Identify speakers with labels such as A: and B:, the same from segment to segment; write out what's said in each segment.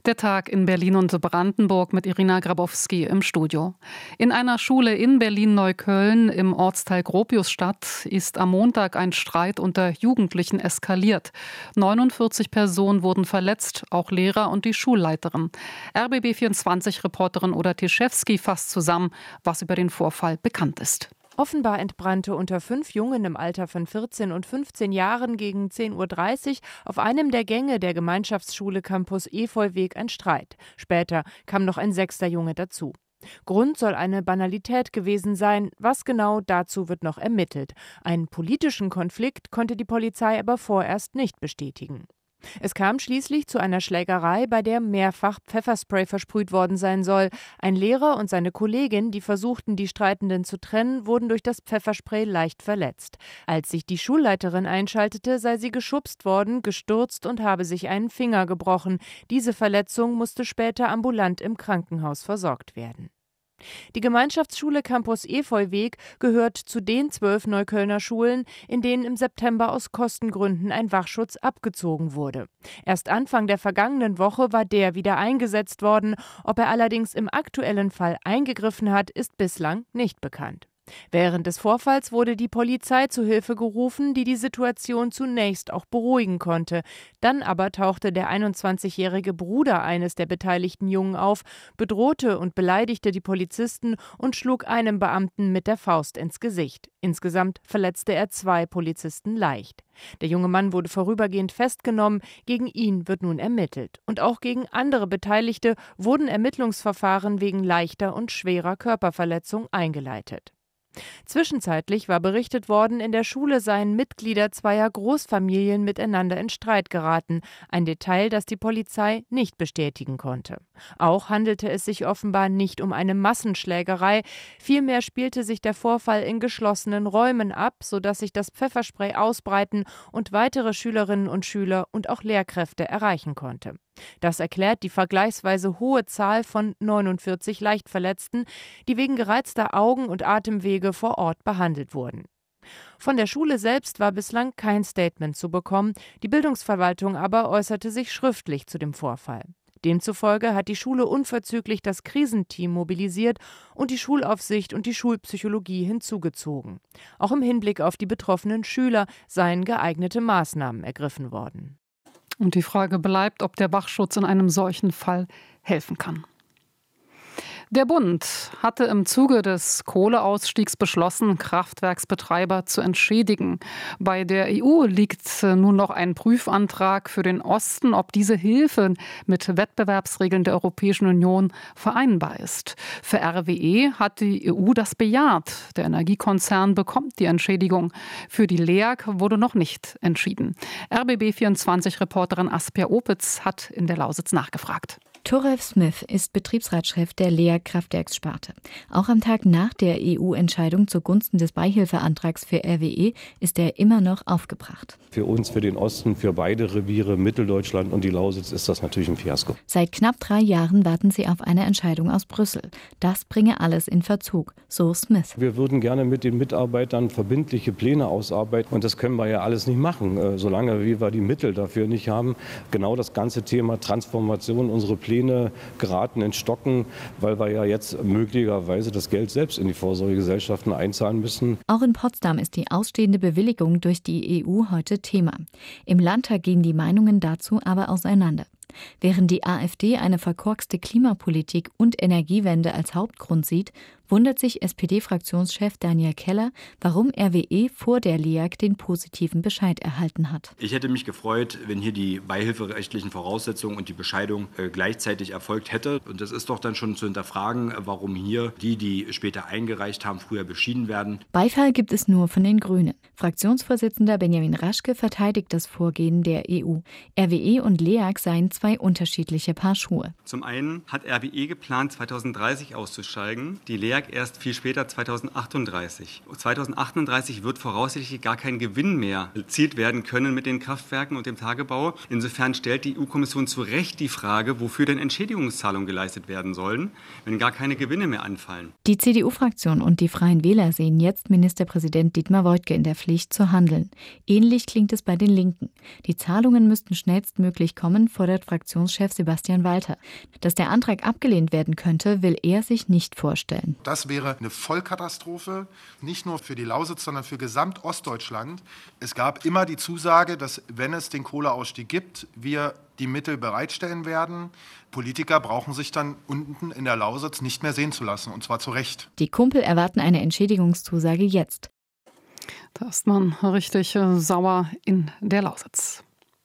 A: Der Tag in Berlin und Brandenburg mit Irina Grabowski im Studio. In einer Schule in Berlin-Neukölln im Ortsteil Gropiusstadt ist am Montag ein Streit unter Jugendlichen eskaliert. 49 Personen wurden verletzt, auch Lehrer und die Schulleiterin. RBB24-Reporterin Oda Tischewski fasst zusammen, was über den Vorfall bekannt ist.
B: Offenbar entbrannte unter 5 Jungen im Alter von 14 und 15 Jahren gegen 10:30 Uhr auf einem der Gänge der Gemeinschaftsschule Campus Efeuweg ein Streit. Später kam noch ein 6. Junge dazu. Grund soll eine Banalität gewesen sein. Was genau, dazu wird noch ermittelt. Einen politischen Konflikt konnte die Polizei aber vorerst nicht bestätigen. Es kam schließlich zu einer Schlägerei, bei der mehrfach Pfefferspray versprüht worden sein soll. Ein Lehrer und seine Kollegin, die versuchten, die Streitenden zu trennen, wurden durch das Pfefferspray leicht verletzt. Als sich die Schulleiterin einschaltete, sei sie geschubst worden, gestürzt und habe sich einen Finger gebrochen. Diese Verletzung musste später ambulant im Krankenhaus versorgt werden. Die Gemeinschaftsschule Campus Efeuweg gehört zu den 12 Neuköllner Schulen, in denen im September aus Kostengründen ein Wachschutz abgezogen wurde. Erst Anfang der vergangenen Woche war der wieder eingesetzt worden. Ob er allerdings im aktuellen Fall eingegriffen hat, ist bislang nicht bekannt. Während des Vorfalls wurde die Polizei zu Hilfe gerufen, die die Situation zunächst auch beruhigen konnte. Dann aber tauchte der 21-jährige Bruder eines der beteiligten Jungen auf, bedrohte und beleidigte die Polizisten und schlug einem Beamten mit der Faust ins Gesicht. Insgesamt verletzte er 2 Polizisten leicht. Der junge Mann wurde vorübergehend festgenommen, gegen ihn wird nun ermittelt. Und auch gegen andere Beteiligte wurden Ermittlungsverfahren wegen leichter und schwerer Körperverletzung eingeleitet. Zwischenzeitlich war berichtet worden, in der Schule seien Mitglieder zweier Großfamilien miteinander in Streit geraten, ein Detail, das die Polizei nicht bestätigen konnte. Auch handelte es sich offenbar nicht um eine Massenschlägerei, vielmehr spielte sich der Vorfall in geschlossenen Räumen ab, sodass sich das Pfefferspray ausbreiten und weitere Schülerinnen und Schüler und auch Lehrkräfte erreichen konnte. Das erklärt die vergleichsweise hohe Zahl von 49 Leichtverletzten, die wegen gereizter Augen und Atemwege vor Ort behandelt wurden. Von der Schule selbst war bislang kein Statement zu bekommen, die Bildungsverwaltung aber äußerte sich schriftlich zu dem Vorfall. Demzufolge hat die Schule unverzüglich das Krisenteam mobilisiert und die Schulaufsicht und die Schulpsychologie hinzugezogen. Auch im Hinblick auf die betroffenen Schüler seien geeignete Maßnahmen ergriffen worden.
A: Und die Frage bleibt, ob der Wachschutz in einem solchen Fall helfen kann. Der Bund hatte im Zuge des Kohleausstiegs beschlossen, Kraftwerksbetreiber zu entschädigen. Bei der EU liegt nun noch ein Prüfantrag für den Osten, ob diese Hilfe mit Wettbewerbsregeln der Europäischen Union vereinbar ist. Für RWE hat die EU das bejaht. Der Energiekonzern bekommt die Entschädigung. Für die LEAG wurde noch nicht entschieden. RBB24-Reporterin Asper Opitz hat in der Lausitz nachgefragt.
C: Thoralf Smith ist Betriebsratschef der LEAG-Kraftwerkssparte. Auch am Tag nach der EU-Entscheidung zugunsten des Beihilfeantrags für RWE ist er immer noch aufgebracht.
D: Für uns, für den Osten, für beide Reviere, Mitteldeutschland und die Lausitz, ist das natürlich ein Fiasko.
C: Seit knapp 3 Jahren warten sie auf eine Entscheidung aus Brüssel. Das bringe alles in Verzug, so Smith.
D: Wir würden gerne mit den Mitarbeitern verbindliche Pläne ausarbeiten. Und das können wir ja alles nicht machen, solange wir die Mittel dafür nicht haben. Genau das ganze Thema Transformation, unsere Pläne geraten ins Stocken, weil wir ja jetzt möglicherweise das Geld selbst in die Vorsorgegesellschaften einzahlen müssen.
C: Auch in Potsdam ist die ausstehende Bewilligung durch die EU heute Thema. Im Landtag gehen die Meinungen dazu aber auseinander. Während die AfD eine verkorkste Klimapolitik und Energiewende als Hauptgrund sieht, wundert sich SPD-Fraktionschef Daniel Keller, warum RWE vor der LEAG den positiven Bescheid erhalten hat.
E: Ich hätte mich gefreut, wenn hier die beihilferechtlichen Voraussetzungen und die Bescheidung gleichzeitig erfolgt hätte. Und das ist doch dann schon zu hinterfragen, warum hier die später eingereicht haben, früher beschieden werden.
C: Beifall gibt es nur von den Grünen. Fraktionsvorsitzender Benjamin Raschke verteidigt das Vorgehen der EU. RWE und LEAG seien 2 unterschiedliche Paar Schuhe.
F: Zum einen hat RWE geplant, 2030 auszusteigen. Die LEAG Werk erst viel später, 2038. 2038 wird voraussichtlich gar kein Gewinn mehr erzielt werden können mit den Kraftwerken und dem Tagebau. Insofern stellt die EU-Kommission zu Recht die Frage, wofür denn Entschädigungszahlungen geleistet werden sollen, wenn gar keine Gewinne mehr anfallen.
C: Die CDU-Fraktion und die Freien Wähler sehen jetzt Ministerpräsident Dietmar Woidke in der Pflicht zu handeln. Ähnlich klingt es bei den Linken. Die Zahlungen müssten schnellstmöglich kommen, fordert Fraktionschef Sebastian Walter. Dass der Antrag abgelehnt werden könnte, will er sich nicht vorstellen.
G: Das wäre eine Vollkatastrophe, nicht nur für die Lausitz, sondern für Gesamtostdeutschland. Es gab immer die Zusage, dass, wenn es den Kohleausstieg gibt, wir die Mittel bereitstellen werden. Politiker brauchen sich dann unten in der Lausitz nicht mehr sehen zu lassen, und zwar zu Recht.
C: Die Kumpel erwarten eine Entschädigungszusage jetzt.
A: Da ist man richtig sauer in der Lausitz.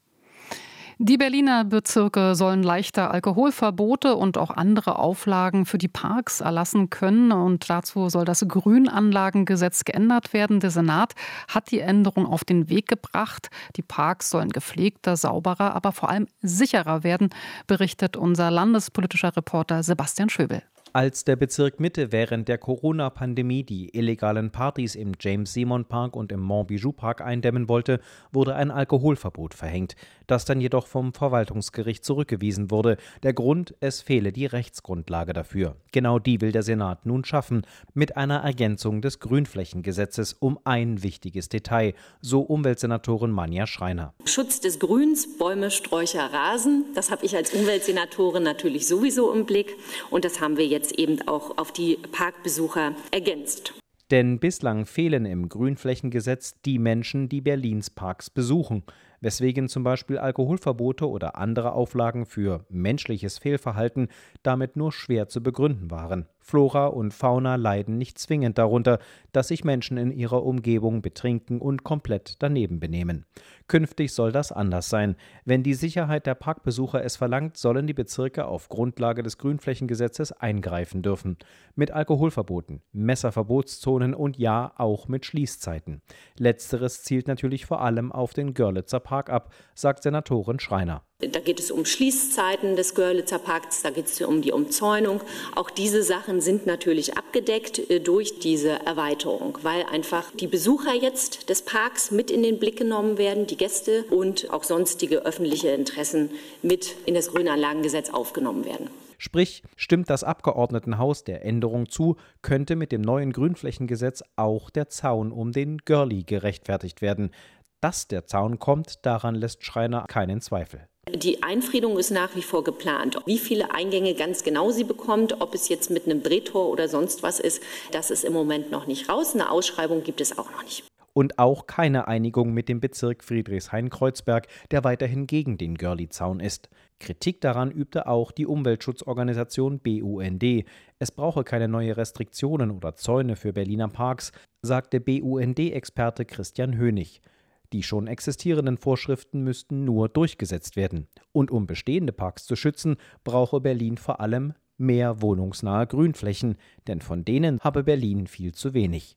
A: Die Berliner Bezirke sollen leichter Alkoholverbote und auch andere Auflagen für die Parks erlassen können. Und dazu soll das Grünanlagengesetz geändert werden. Der Senat hat die Änderung auf den Weg gebracht. Die Parks sollen gepflegter, sauberer, aber vor allem sicherer werden, berichtet unser landespolitischer Reporter Sebastian Schöbel.
H: Als der Bezirk Mitte während der Corona-Pandemie die illegalen Partys im James-Simon-Park und im Montbijou-Park eindämmen wollte, wurde ein Alkoholverbot verhängt, das dann jedoch vom Verwaltungsgericht zurückgewiesen wurde. Der Grund, es fehle die Rechtsgrundlage dafür. Genau die will der Senat nun schaffen, mit einer Ergänzung des Grünflächengesetzes um ein wichtiges Detail, so Umweltsenatorin Manja Schreiner.
I: Schutz des Grüns, Bäume, Sträucher, Rasen, das habe ich als Umweltsenatorin natürlich sowieso im Blick, und das haben wir jetzt eben auch auf die Parkbesucher ergänzt.
H: Denn bislang fehlen im Grünflächengesetz die Menschen, die Berlins Parks besuchen, weswegen zum Beispiel Alkoholverbote oder andere Auflagen für menschliches Fehlverhalten damit nur schwer zu begründen waren. Flora und Fauna leiden nicht zwingend darunter, dass sich Menschen in ihrer Umgebung betrinken und komplett daneben benehmen. Künftig soll das anders sein. Wenn die Sicherheit der Parkbesucher es verlangt, sollen die Bezirke auf Grundlage des Grünflächengesetzes eingreifen dürfen. Mit Alkoholverboten, Messerverbotszonen und ja, auch mit Schließzeiten. Letzteres zielt natürlich vor allem auf den Görlitzer Park ab, sagt Senatorin Schreiner.
I: Da geht es um Schließzeiten des Görlitzer Parks, da geht es um die Umzäunung. Auch diese Sachen sind natürlich abgedeckt durch diese Erweiterung, weil einfach die Besucher jetzt des Parks mit in den Blick genommen werden, die Gäste und auch sonstige öffentliche Interessen mit in das Grünanlagengesetz aufgenommen werden.
H: Sprich, stimmt das Abgeordnetenhaus der Änderung zu, könnte mit dem neuen Grünflächengesetz auch der Zaun um den Görli gerechtfertigt werden. Dass der Zaun kommt, daran lässt Schreiner keinen Zweifel.
I: Die Einfriedung ist nach wie vor geplant. Wie viele Eingänge ganz genau sie bekommt, ob es jetzt mit einem Drehtor oder sonst was ist, das ist im Moment noch nicht raus. Eine Ausschreibung gibt es auch noch nicht.
H: Und auch keine Einigung mit dem Bezirk Friedrichshain-Kreuzberg, der weiterhin gegen den Görli-Zaun ist. Kritik daran übte auch die Umweltschutzorganisation BUND. Es brauche keine neue Restriktionen oder Zäune für Berliner Parks, sagte BUND-Experte Christian Hönig. Die schon existierenden Vorschriften müssten nur durchgesetzt werden. Und um bestehende Parks zu schützen, brauche Berlin vor allem mehr wohnungsnahe Grünflächen, denn von denen habe Berlin viel zu wenig.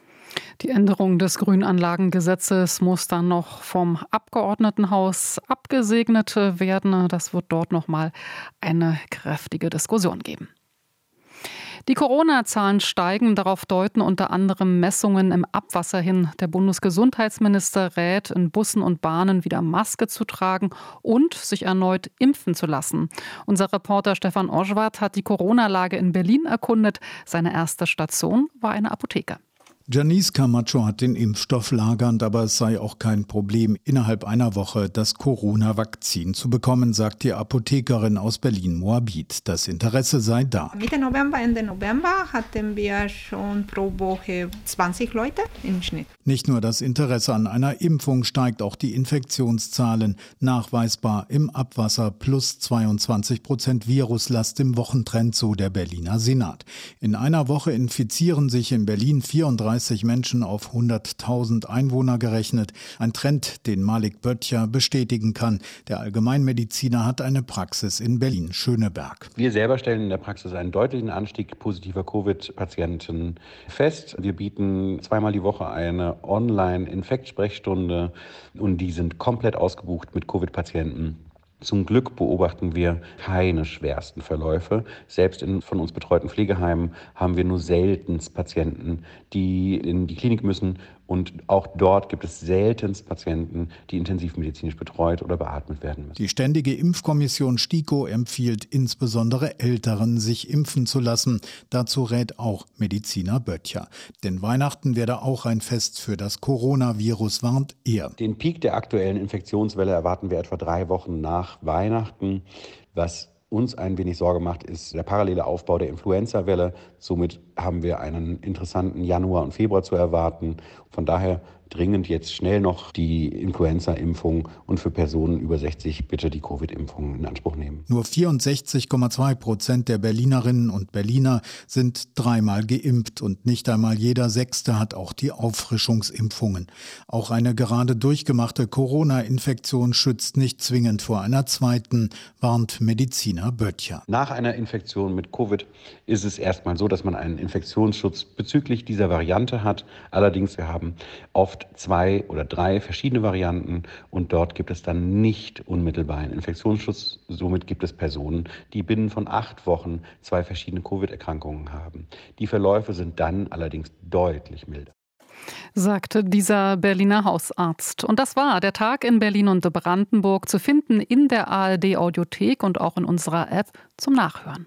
A: Die Änderung des Grünanlagengesetzes muss dann noch vom Abgeordnetenhaus abgesegnet werden. Das wird dort nochmal eine kräftige Diskussion geben. Die Corona-Zahlen steigen, darauf deuten unter anderem Messungen im Abwasser hin. Der Bundesgesundheitsminister rät, in Bussen und Bahnen wieder Maske zu tragen und sich erneut impfen zu lassen. Unser Reporter Stefan Oschwart hat die Corona-Lage in Berlin erkundet. Seine erste Station war eine Apotheke.
J: Janice Camacho hat den Impfstoff lagernd, aber es sei auch kein Problem, innerhalb einer Woche das Corona-Vakzin zu bekommen, sagt die Apothekerin aus Berlin-Moabit. Das Interesse sei da.
K: Mitte November, Ende November hatten wir schon pro Woche 20 Leute im Schnitt.
J: Nicht nur das Interesse an einer Impfung steigt, auch die Infektionszahlen. Nachweisbar im Abwasser plus 22% Viruslast im Wochentrend, so der Berliner Senat. In einer Woche infizieren sich in Berlin 34 Menschen auf 100.000 Einwohner gerechnet. Ein Trend, den Malik Böttcher bestätigen kann. Der Allgemeinmediziner hat eine Praxis in Berlin-Schöneberg.
L: Wir selber stellen in der Praxis einen deutlichen Anstieg positiver Covid-Patienten fest. Wir bieten zweimal die Woche eine Online-Infektsprechstunde und die sind komplett ausgebucht mit Covid-Patienten. Zum Glück beobachten wir keine schwersten Verläufe. Selbst in von uns betreuten Pflegeheimen haben wir nur seltenst Patienten, die in die Klinik müssen. Und auch dort gibt es seltenst Patienten, die intensivmedizinisch betreut oder beatmet werden müssen.
J: Die Ständige Impfkommission STIKO empfiehlt insbesondere Älteren, sich impfen zu lassen. Dazu rät auch Mediziner Böttcher. Denn Weihnachten werde auch ein Fest für das Coronavirus, warnt er.
L: Den Peak der aktuellen Infektionswelle erwarten wir etwa 3 Wochen nach Weihnachten. Was uns ein wenig Sorge macht, ist der parallele Aufbau der Influenza-Welle. Somit haben wir einen interessanten Januar und Februar zu erwarten. Von daher dringend jetzt schnell noch die Influenza-Impfung und für Personen über 60 bitte die Covid-Impfung in Anspruch nehmen.
J: Nur 64,2% der Berlinerinnen und Berliner sind 3-mal geimpft und nicht einmal jeder Sechste hat auch die Auffrischungsimpfungen. Auch eine gerade durchgemachte Corona-Infektion schützt nicht zwingend vor einer zweiten, warnt Mediziner Böttcher.
L: Nach einer Infektion mit Covid ist es erstmal so, dass man einen Infektionsschutz bezüglich dieser Variante hat. Allerdings, wir haben oft 2 oder 3 verschiedene Varianten und dort gibt es dann nicht unmittelbar einen Infektionsschutz. Somit gibt es Personen, die binnen von 8 Wochen 2 verschiedene Covid-Erkrankungen haben. Die Verläufe sind dann allerdings deutlich milder,
A: sagte dieser Berliner Hausarzt. Und das war der Tag in Berlin und Brandenburg, zu finden in der ARD-Audiothek und auch in unserer App zum Nachhören.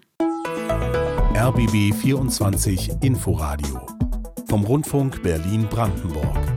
M: RBB 24 Inforadio vom Rundfunk Berlin-Brandenburg.